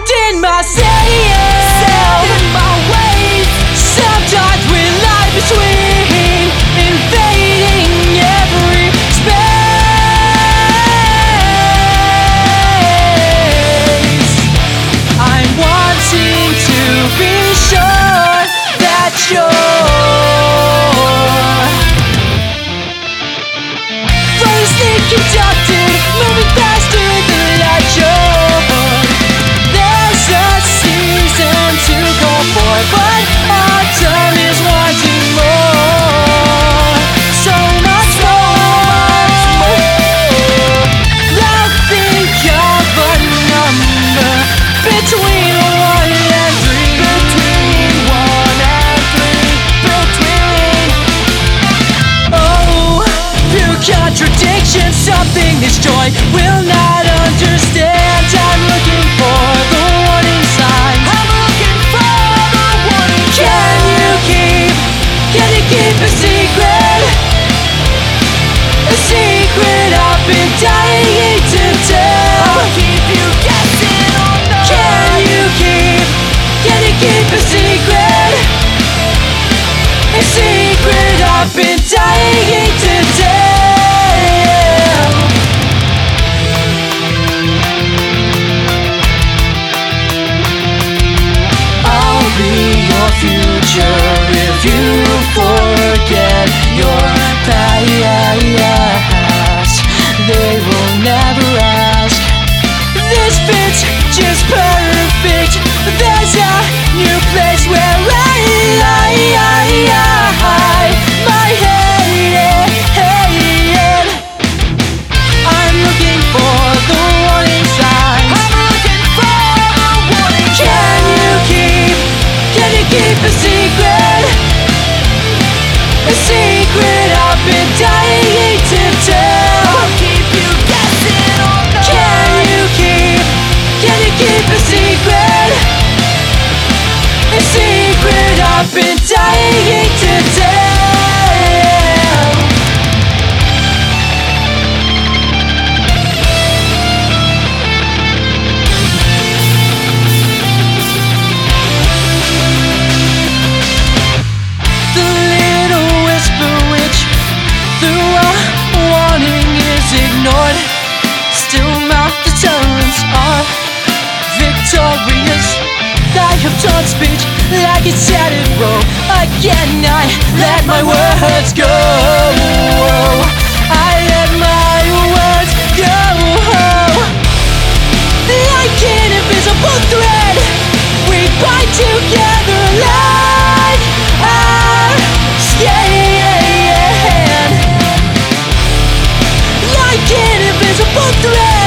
in myself, in my ways. sometimes we lie between, invading every space. I'm wanting to be sure that you're flawlessly conducted, moving faster than light should. There's a season to go for, but autumn is wanting more, so much more. I'll think of a number between 1 and 3. Between 1 and 3. Between. Oh, few contradictions, something this joy will not understand. I'm looking for the warning signs. I'm looking for the warning Can you keep a secret? A secret I've been dying to tell. I'll keep you guessing all night. Can you keep a secret? A secret I've been dying to tell. I'll be your future if you forget your past. They will never ask. This fits just perfect. There's a new place where I hide my head. I'm looking for the warning signs. I'm looking for the warning Can you keep a secret? A secret I've been dying to tell. I'll keep you guessing all night. Can you keep a secret? A secret I've been dying to tell. The little whisper which through a warning is ignored, still mouth deterrents are victorious. I have taught speech like it said it wrote. Again I let my words go. I let my words go. Like an invisible thread, we bind together like our skin. Like an invisible thread,